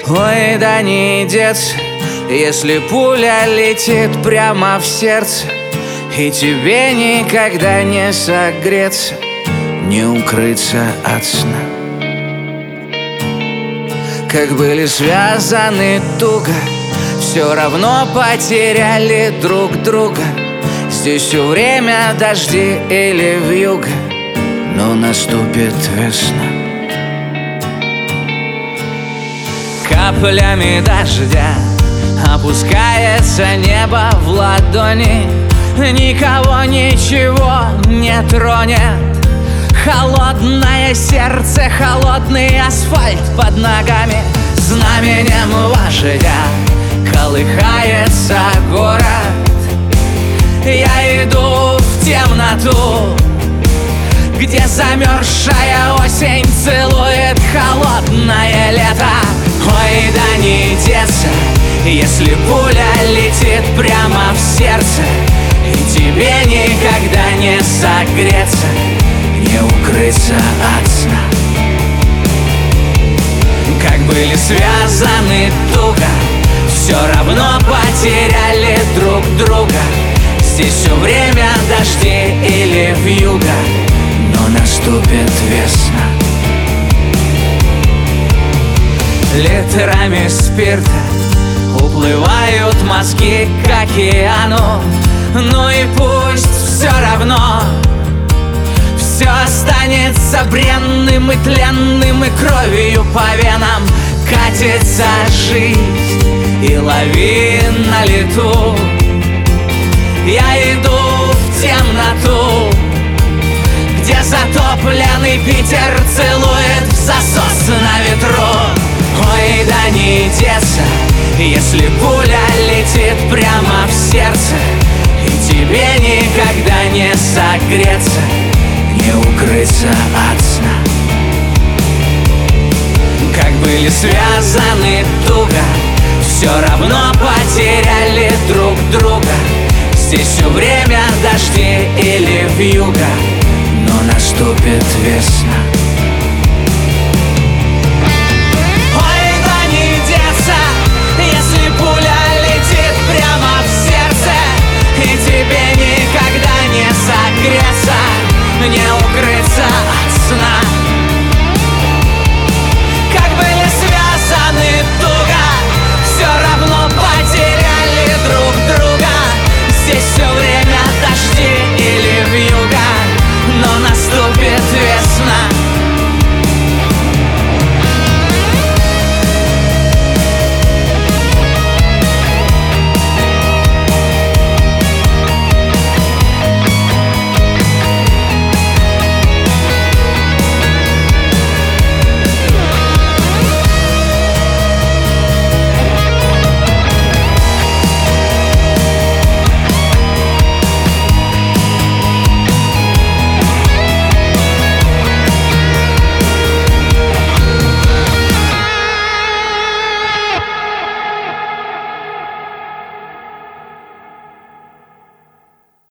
Ой, да не деться, если пуля летит прямо в сердце, и тебе никогда не согреться, не укрыться от сна. Как были связаны туго, все равно потеряли друг друга. Здесь все время дожди или вьюга, но наступит весна. Каплями дождя опускается небо в ладони, никого ничего не тронет. Холодное сердце, холодный асфальт под ногами. Знаменем вождя колыхается город. Я иду в темноту, где замерзшая осень целует холодное лето. Ой, да не деться, если пуля летит прямо в сердце, и тебе никогда не согреться, не укрыться от сна. Как были связаны туго, все равно потеряли друг друга. Здесь все время дожди или вьюга, но наступит весна. Литрами спирта уплывают мозги к океану. Ну и пусть все равно все останется бренным и тленным, и кровью по венам катится жизнь и лавин на лету. Я иду в темноту, где затопленный Питер целует в засос на ветру. Ой, да не деться, если пуля летит прямо в сердце, и тебе никогда не согреться, не укрыться от сна. Как были связаны туго, все равно потеряли друг друга. Здесь все время дожди или вьюга, но наступит весна.